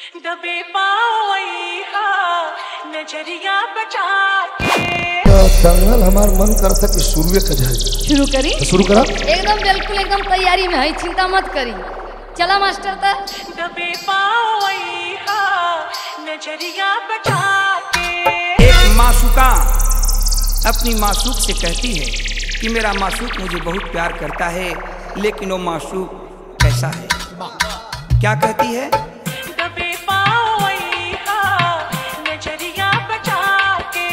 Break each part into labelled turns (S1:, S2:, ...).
S1: दबे पावई हा नजरिया बचा के।
S2: दंगल हमार मन करता कि शुरू कर जाए।
S3: शुरू करी
S2: तो शुरू करा।
S3: एकदम बिल्कुल एकदम तैयारी में है, चिंता मत करी। चला मास्टर ता
S1: दबे पावई हा नजरिया बचा के।
S4: एक मासूका अपनी मासूक से कहती है कि मेरा मासूक मुझे बहुत प्यार करता है, लेकिन वो मासूक कैसा है? क्या कहती है?
S1: दबे पावई हा नजरिया बचा के।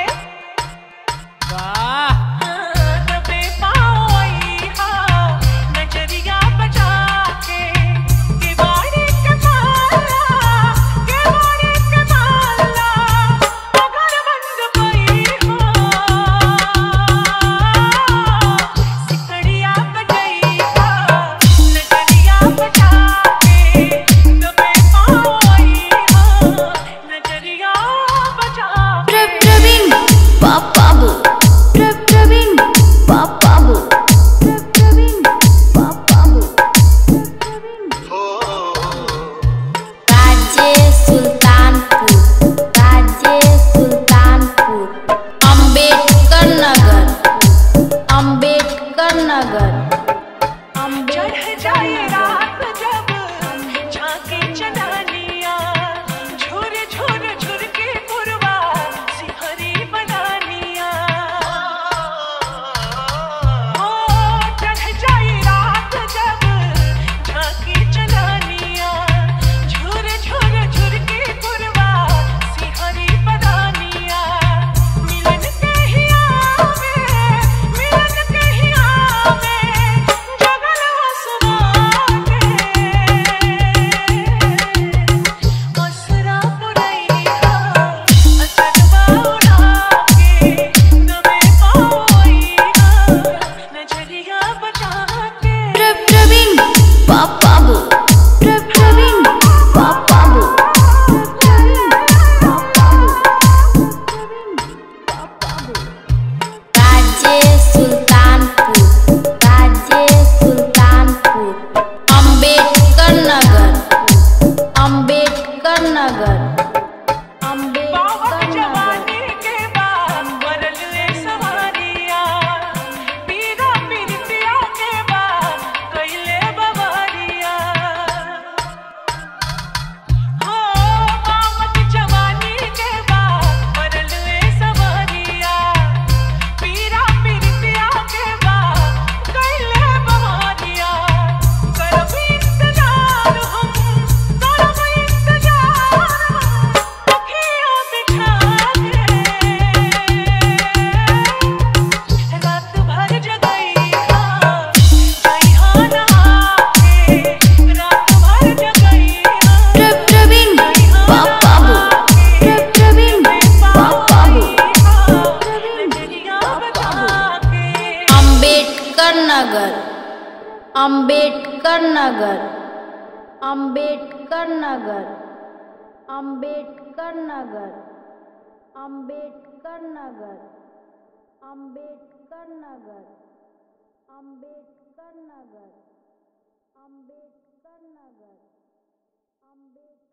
S4: वाह,
S1: दबे पावई हा नजरिया बचा के। केवाड़ी के माला अगर बंद पई हा सिकड़िया बजई हा नजरिया बचा के। दबे पावई हा नजरिया बचा के।
S3: प्रवीण बाबू, प्रवीण बाबू, प्रवीण बाबू। राज्य सुल्तानपुर, राज्य सुल्तानपुर, अंबेडकर नगर, अंबेडकर नगर,
S1: चढ़ जाए रात जब झांके चलानिया। झुर झुर झुर के पुरवा सिहरी बनानिया। ओ चढ़ जाए रात जब झांके चलानिया। झुर झुर झुर के पुरवा सिहरी बनानिया। मिलन के ही आवे, मिलन के ही आवे जगल सुना के। असरा पुरई हा अचरवा उड़ा के। दबे पावई हा नजरिया बचा के।
S3: प्रवीण बाबू, प्रवीण बाबू, राज्य सुल्तानपुर, राज्य सुल्तानपुर, अंबेडकर नगर, अंबेडकर नगर,
S1: बाबा
S3: अंबेडकर नगर।
S1: जवानी के बाद मरल ले सवारिया। पीरा पीरतिया के बाद कइले बवारिया। हो बाबा जवानी के बाद मरल ले सवारिया। पीरा पीरतिया के बाद कइले बवारिया। करब इंतजार हम, करब इंतजार अखियों बिछा के। रात भर जगई हा जइहा नहा के। रात भर जगई हा
S3: प्रवीण बाबू, प्रवीण बाबू,
S1: नजरिया बचा के।
S3: अंबेडकर नगर, अंबेडकर नगर, अंबेडकर नगर, अंबेडकर नगर, अंबेडकर नगर, अंबेडकर नगर, अंबेडकर नगर, अंबेडकर नगर, अंबेडकर